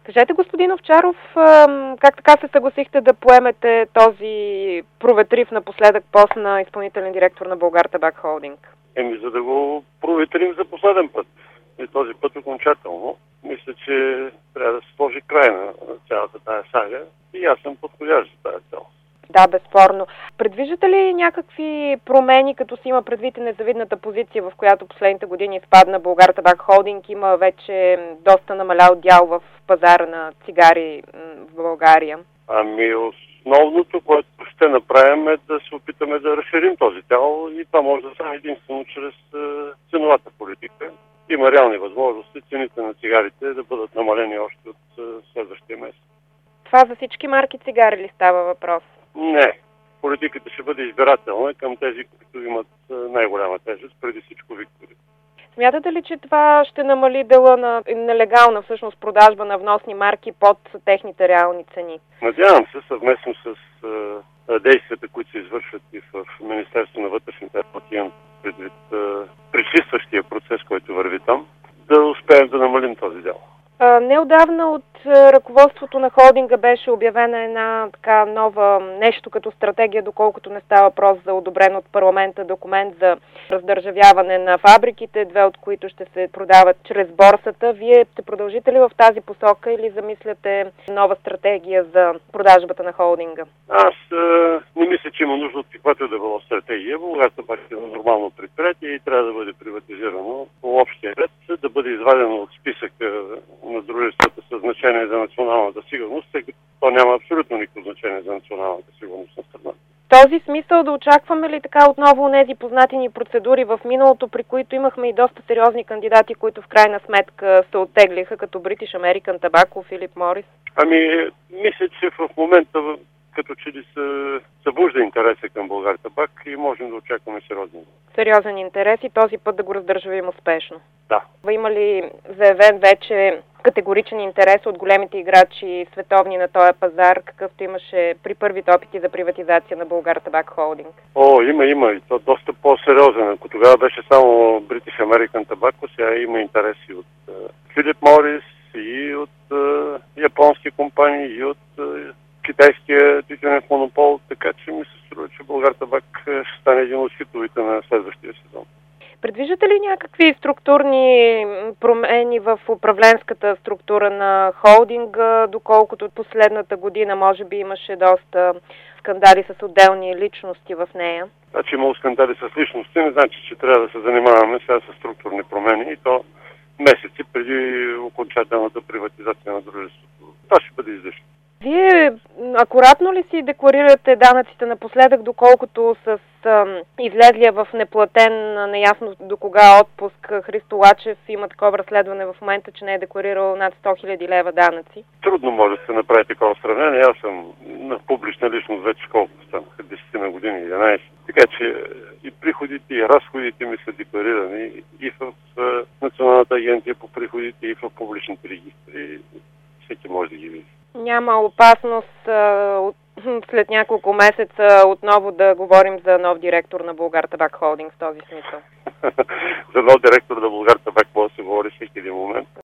Кажете, господин Овчаров, как така се съгласихте да поемете този проветрив напоследък пост на изпълнителен директор на Булгартабак Холдинг? За да го проветрим за последен път. И този път окончателно. Мисля, че трябва да се сложи край на цялата тая сага и аз съм подходящ за тази цел. Да, безспорно. Предвиждате ли някакви промени, като си има предвид незавидната позиция, в която последните години изпадна Булгартабак Холдинг? Има вече доста намалял дял в пазара на цигари в България. Основното, което ще направим, е да се опитаме да разширим този дял и това може да стане единствено чрез ценовата политика. Има реални възможности цените на цигарите да бъдат намалени още от следващия месец. Това за всички марки цигари ли става въпрос? Не. Политиката ще бъде избирателна към тези, които имат най-голяма тежест, преди всичко Виктори. Смятате ли, че това ще намали дела на нелегална всъщност продажба на вносни марки под техните реални цени? Надявам се, съвместно с действията, които се извършват и в Министерството на вътрешните работи, предвид пречистващия процес, който върви там, да успеем да намалим този дял. Неотдавна от ръководството на холдинга беше обявена една така нова нещо като стратегия, доколкото не става въпрос за одобрен от парламента документ за раздържавяване на фабриките, две от които ще се продават чрез борсата. Вие ще продължите ли в тази посока или замисляте нова стратегия за продажбата на холдинга? Аз не мисля, че има нужда от каквато да било стратегия. Булгартабак е нормално предприятие и трябва да бъде приватизирано по общия ред, да бъде извадено от списъка на дружествата със значение за националната сигурност, тъй като то няма абсолютно никакво значение за националната сигурност на страната. В този смисъл да очакваме ли така отново тези познати ни процедури в миналото, при които имахме и доста сериозни кандидати, които в крайна сметка се оттеглиха, като British American Tobacco, Филип Морис? Мисля, че в момента като че ли се събужда интереса към Булгартабак и можем да очакваме сериозен интерес и този път да го раздържавим успешно. Да. Има ли заявен вече категоричен интерес от големите играчи световни на този пазар, какъвто имаше при първите опити за приватизация на Булгартабак Холдинг? Има и то доста по-сериозен. Ако тогава беше само British American Tobacco, сега има интереси от Филип Морис и от японски компании и от китайския тютюнев монопол, така че ми се струва, че Булгартабак ще стане един от хитовите на следващия сезон. Предвиждате ли някакви структурни промени в управленската структура на холдинга, доколкото последната година може би имаше доста скандали с отделни личности в нея? Значи имало скандали с личности, не значи, че трябва да се занимаваме сега с структурни промени и то месеци преди окончателната приватизация на дружеството. Това ще бъде излишно. Вие акуратно ли си декларирате данъците напоследък, доколкото с излезлия в неплатен, неясно до кога отпуск Христо Лачев има такова разследване в момента, че не е декларирал над 100 000 лева данъци? Трудно може да се направи такова сравнение. Аз съм на публична личност вече колко станаха, 10 на години, 11. Така че и приходите, и разходите ми са декларирани и в Националната агенция по приходите, и в публичните регистри. Всеки може да ги види. Няма опасност след няколко месеца отново да говорим за нов директор на Булгартабак Холдинг в този смисъл? За нов директор на Булгартабак може да се говори всеки един момент.